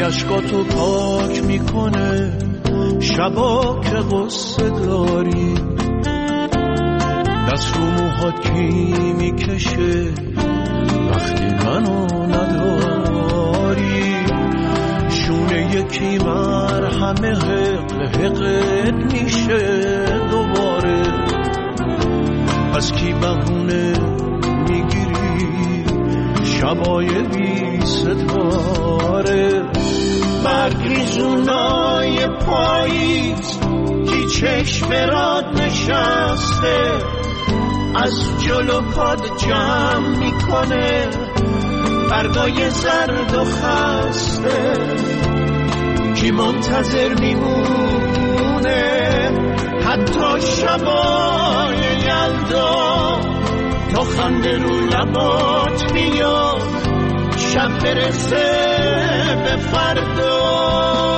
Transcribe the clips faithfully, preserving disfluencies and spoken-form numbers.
اشکاتو پاک میکنه شبا که قصه داری، دست رو موهات کی میکشه وقتی منو نداری، شونه یکی مرهمه حق حقت میشه دوباره، از کی بهونه میگیری شبای بی ستاره، برگریزونای پاییز کی چشم راد نشسته از جلو پاد جمع میکنه برگای زرد و خسته، کی منتظر میمونه حتی شبای یلدا تا خنده رو لبات میاد شب برسه به فردا.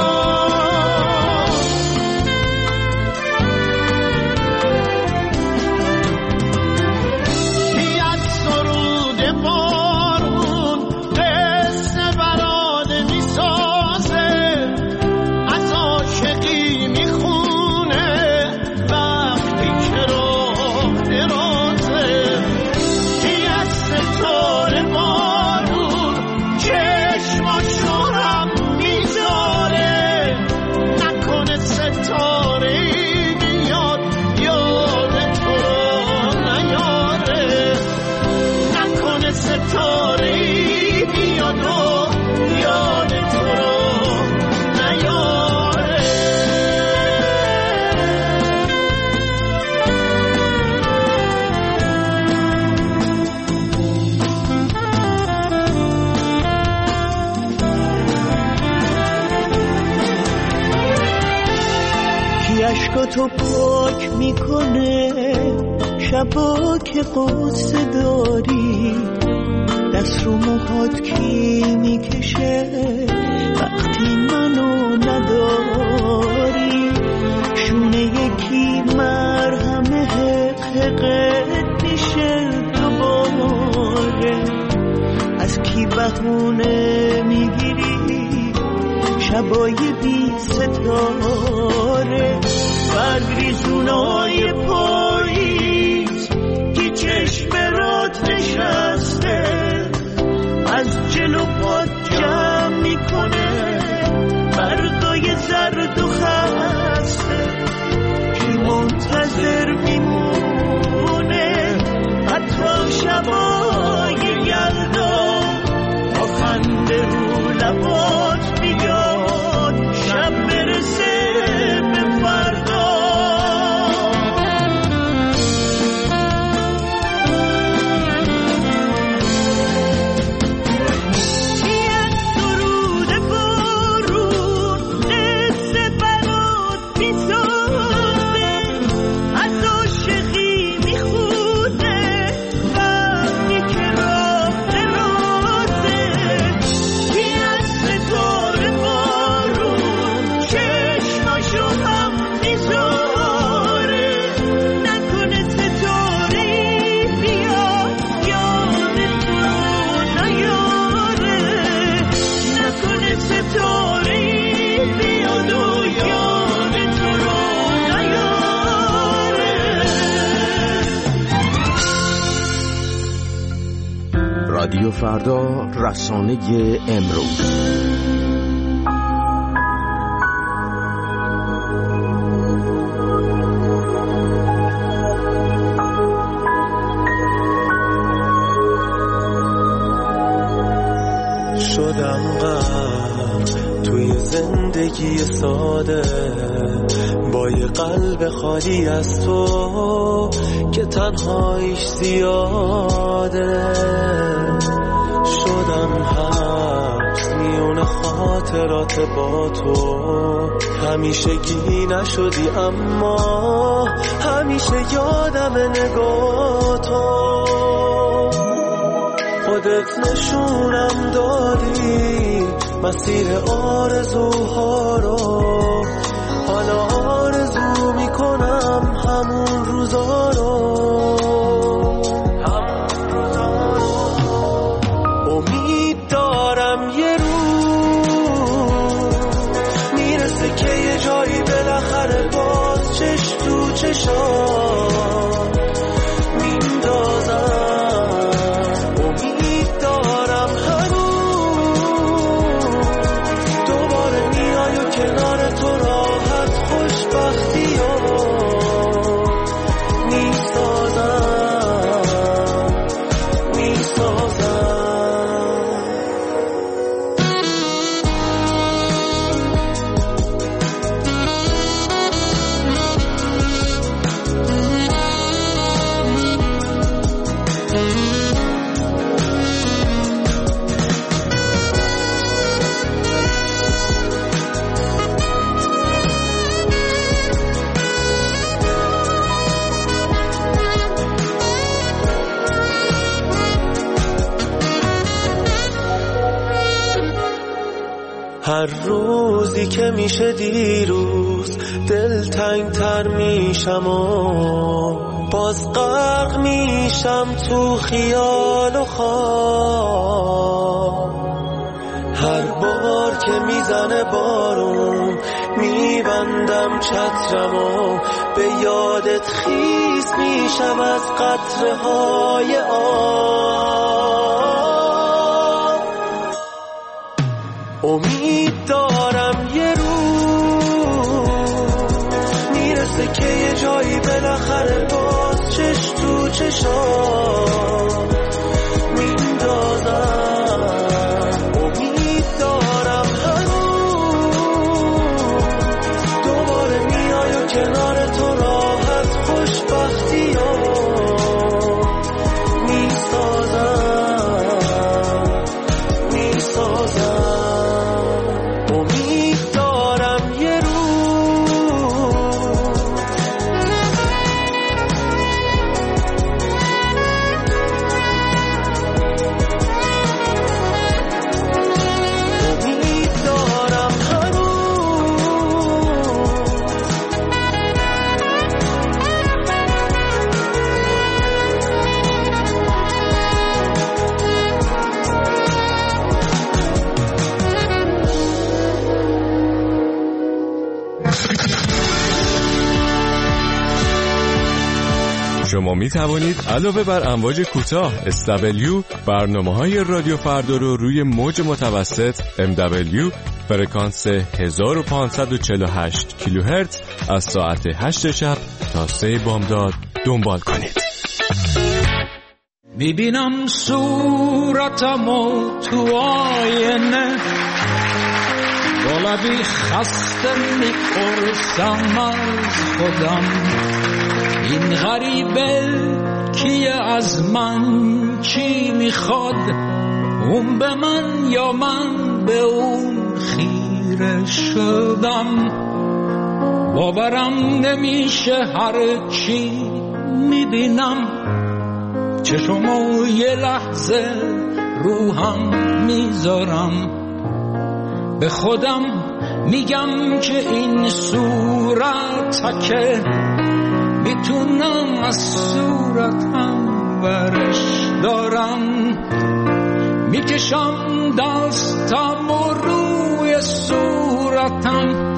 تو پاک میکنه شبا که قصه داری، دست رو موهات کی میکشه وقتی منو نداری، شونه یکی مرهمه حق حقت میشه دوباره، از کی بهونه میگیری شبای بی ستاره، برگریزونای پاییز کی چشم رات نشسته از جلو پاد جمع میکنه برگای زرد و خسته، کی منتظر میمونه حتی شبای یلدا تا خنده رو لبات میاد شب برسه به فردا. رادیو فردا، رسانه امروز. شدم غرق توی زندگی ساده با یه قلب خالی از تو که تنهاییش زیاده، شدم حبس میون خاطرات با تو، همیشگی نشدی اما همیشه یادم نگاه تو، خودت نشونم دادی مسیر آرزوها رو، حالا آرزو میکنم همون روزا رو، همون روزا رو، امید دارم یه روز چشام میندازم. امید دارم هنوز دوباره میای و کنار تو راحت خوشبختی ها میسازم میسازم. هر روزی که میشه دیروز دلتنگ تر میشم و باز غرق میشم تو خیال و خواب. هر بار که میزنه بارون میبندم چترم و به یادت خیس میشم از قطره های آب. امید دارم یه روز میرسه که یه جایی بالاخره باز چش تو چشام میندازم. امید دارم هنوز دوباره میای و کنار تو راحت خوشبختی ها میسازم میسازم. شما می توانید علاوه بر امواج کوتاه اس دبلیو برنامه‌های رادیو فردا رو روی موج متوسط ام دبلیو فرکانس هزار و پانصد و چهل و هشت کیلوهرتز از ساعت هشت شب تا سه بامداد دنبال کنید. میبینم صورتمو تو آینه با لبی خسته میپرسم از خودم این غریبه کیه از من چی میخواد اون به من یا من به اون خیره شدم باورم نمیشه هر چی میبینم چشمو یه لحظه روحم میذارم به خودم میگم که این صورتکه میتونم از صورتم برش دارم میکشم دستم و روی صورتم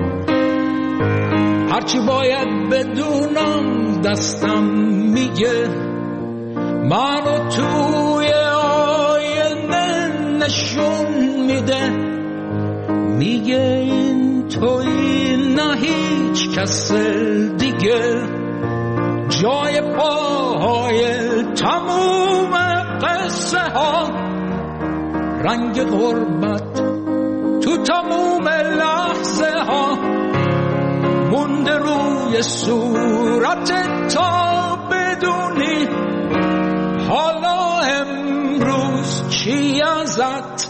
هرچی باید بدونم دستم میگه منو توی آینه نشون میده میگه این توی نه هیچ کس دیگه جای پاهای تموم قصه ها رنگ غربت تو تموم لحظه ها مونده روی صورت تا بدونی حالا امروز چی ازت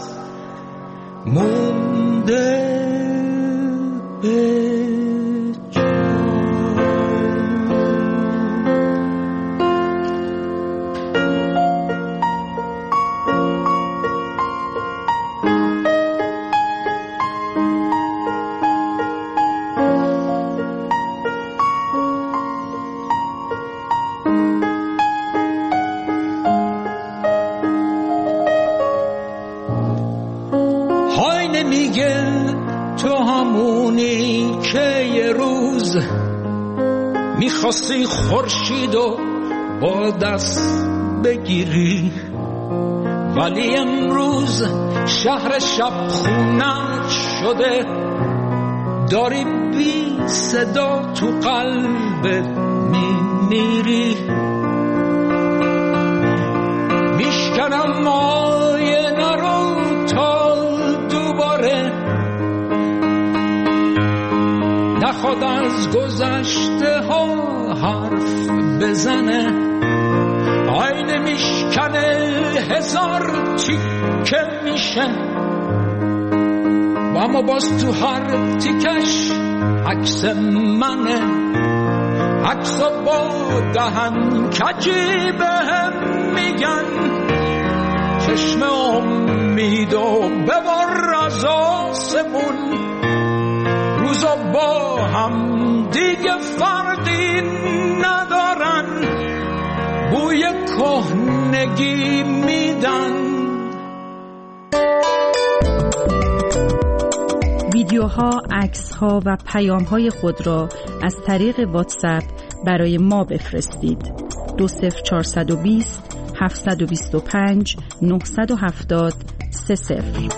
مونده به میخواستی خورشید و با دست بگیری، ولی امروز شهر شب خونت شده، داری بی صدا تو قلبت میمیری. میشکنم آینه رو تا دوباره نخواد از گذشته ها حرف بزنه، آینه میشکنه هزار تیکه میشه، و اما باز تو هر تیکش عکس منه، عکس با دهن کجی بهم میگن چشم امید و ببر از آسمون، روزا با هم دیگه فرقی ندارن، بوی کهنگی میدن. ویدیوها، عکس‌ها و پیام‌های خود را از طریق واتساپ برای ما بفرستید. دو صفر چهارصد و بیست هفتصد و بیست و پنج نهصد و هفتاد سه صفر.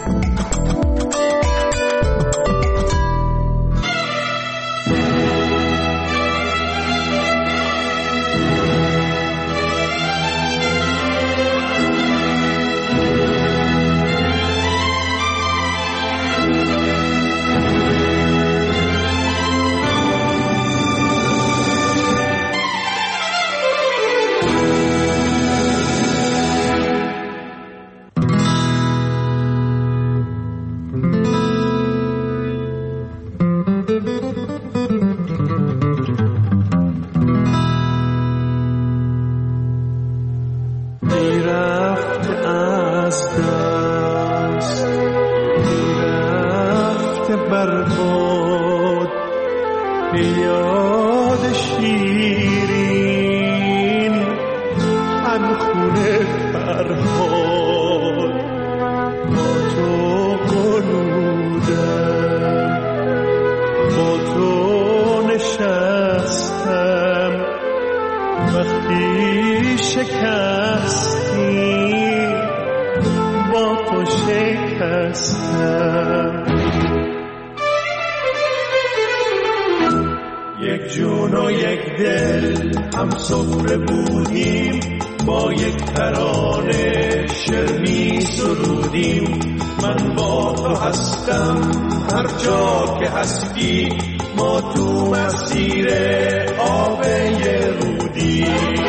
یک جون و یک دل هم سفره بودیم، با یک ترانه شعر می سرودیم. من با تو هستم هر جا که هستی، ما تو مسیر آب رودیم.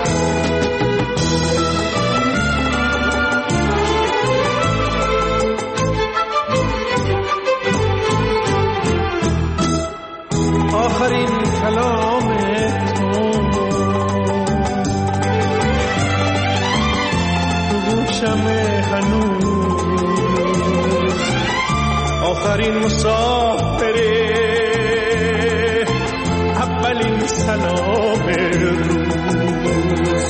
آخرین کلام تو تو گوشم هنوز، آخرین مسافره، اولین سلام روز،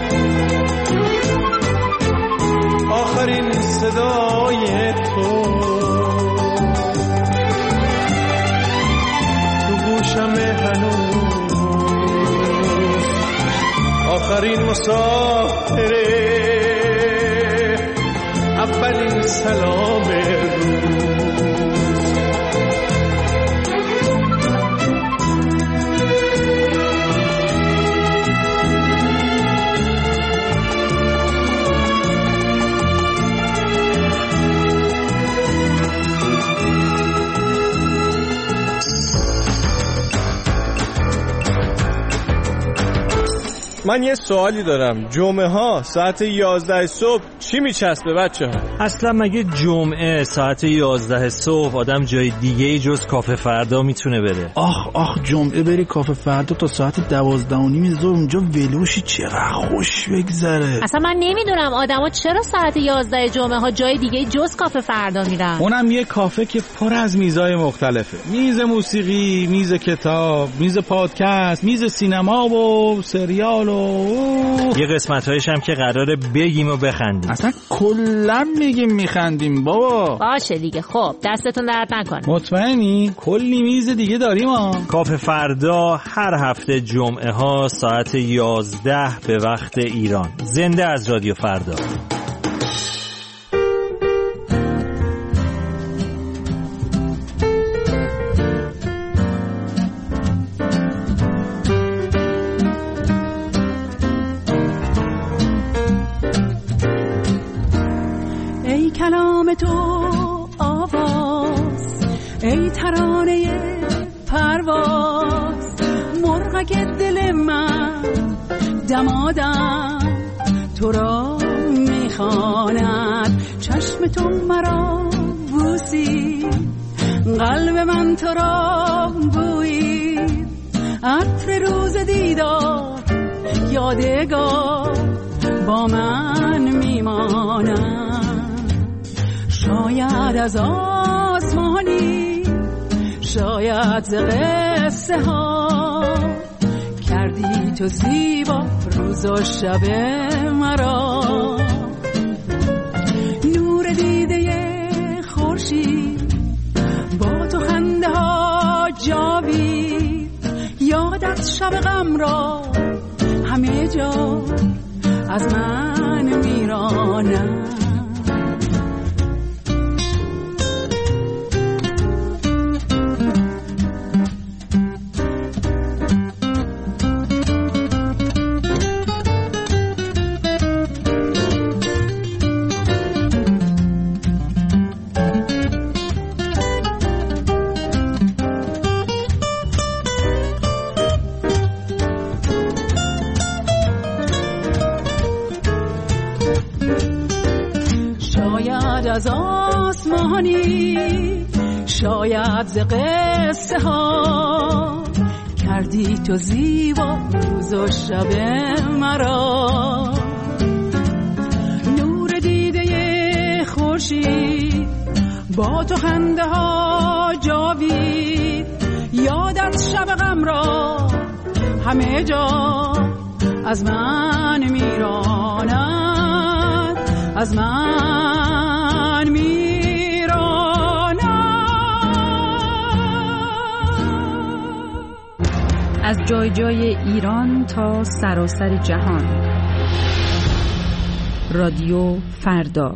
آخرین صدای تو گوشم هنوز، آخرین مسافره، اولین سلام روز. من یه سوالی دارم، جمعه ها ساعت یازده صبح چی میچسبه بچه ها؟ اصلا مگه جمعه ساعت یازده صبح آدم جای دیگه جز کافه فردا میتونه بره؟ آخ آخ جمعه بری کافه فردا تا ساعت دوازده و نیم ظهر اونجا ولوشی، چقدر خوش بگذره. اصلا من نمیدونم آدما چرا ساعت یازده جمعه ها جای دیگه جز کافه فردا میرن. اونم یه کافه که پر از میزای مختلفه، میز موسیقی، میز کتاب، میز پادکست، میز سینما و سریال و یه قسمت‌هایش هم که قراره بگیم و بخندیم. اصلا کلا میگیم میخندیم بابا. باشه دیگه. خب دستتون درد نکنه. مطمئنی؟ کلی میز دیگه داریم ها. کافه فردا هر هفته جمعه ها ساعت یازده به وقت ایران. زنده از رادیو فردا. ای کلام تو آواز، ای ترانه پرواز، مرغک دل من دمادم تو را میخواند. چشم تو مرا بوسی، قلب من تو را بویی، عطر روز دیدار یادگار با من میماند. شاید از آسمانی، شاید ز قصه ها، کردی تو زیبا روز و شب مرا. نور دیده خورشید با تو خنده ها جاوید، یادت شب غم را همه جا از من میرانم. از آسمانی، شاید ز قصه ها، کردی تو زیبا روز و شب مرا. نور دیده خورشید با تو خنده ها جاوید، یادت شب غم را همه جا از من میراند، از من میراند. از جای جای ایران تا سراسر جهان، رادیو فردا.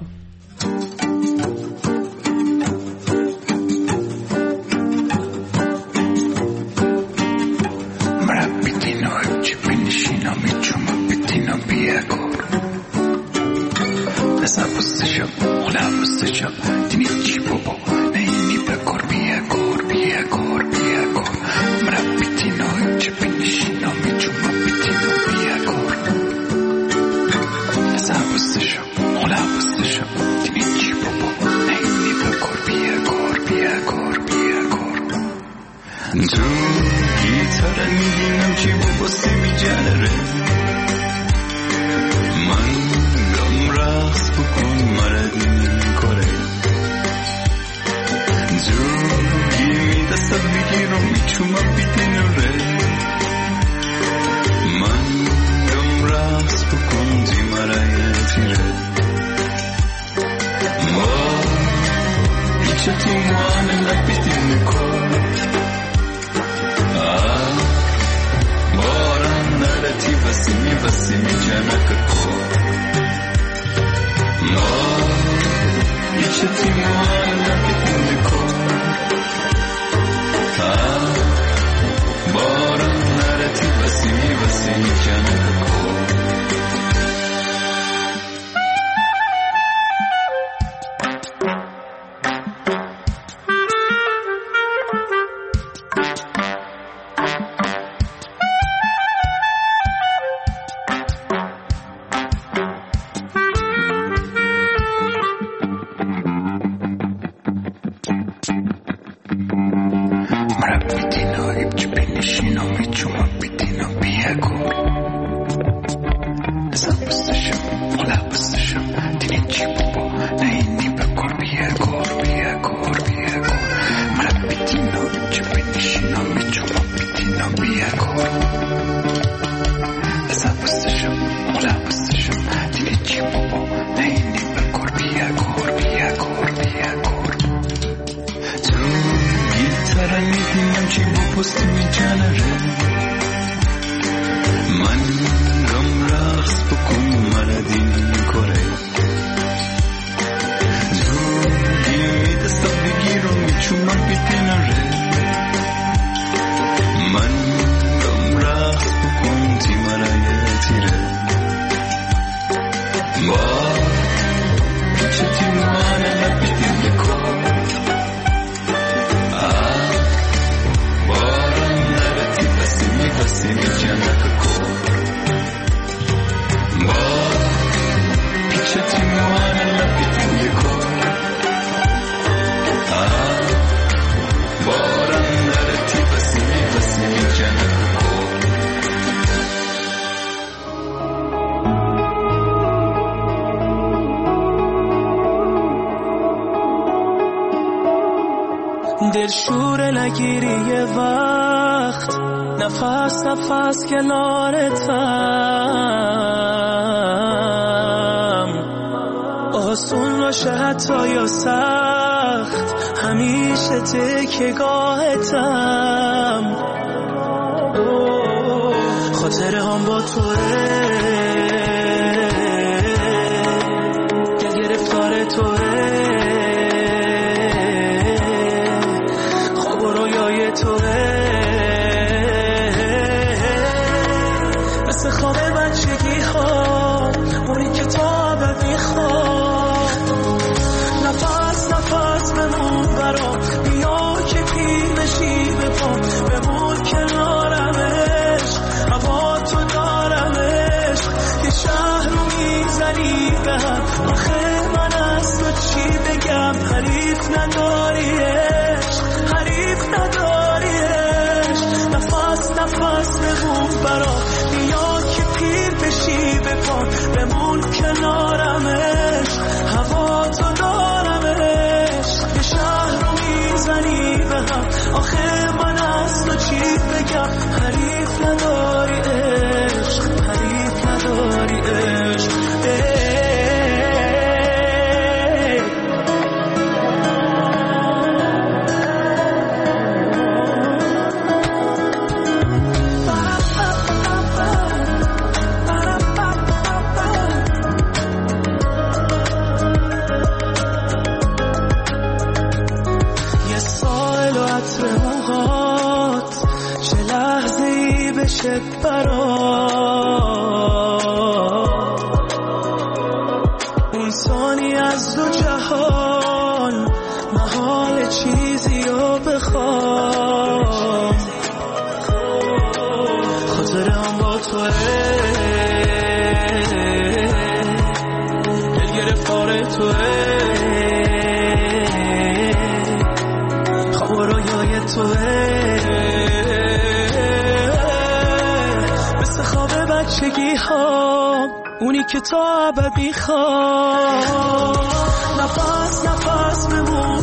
ki bu postimi canare man ram rax bukum maradin kore zugi dasta bigiro michuma bitinare man ram rax bukum ti marayatire ma chati mana la bitinko Simi janaka ko ma pichati moana la pitule ko ah boran narati basimi basimi janaka ko دل شور نگیری یه وقت نفس نفس کنارتم آسون باشه حتی یا سخت همیشه تکیه‌گاهتم خاطره هم با توه دل گرفتار توه خواب و رویای توه خواب بچگی ها اونی که تا ابد میخواد نفس نفس بمون برام بیا که پیر بشی بپام بمون کنارمش هوا تو دارمش یه شهر رو میزنی به هم آخه من از تو چی بگم حریف نداریش حریف نداریش نفس نفس بمون برام بمون کنارمش هوا تو دارمش یه شهر رو میزنی به هم آخه من از تو چی بگم حریف نداری عشق حریف نداری عشق اون ثانی از دو جهان محال چیزی رو بخوام خاطره هم با توه دل گرفتار توه خواب و رویای توه بچگی ها اونی که تا ابد میخواد نفس نفس بمون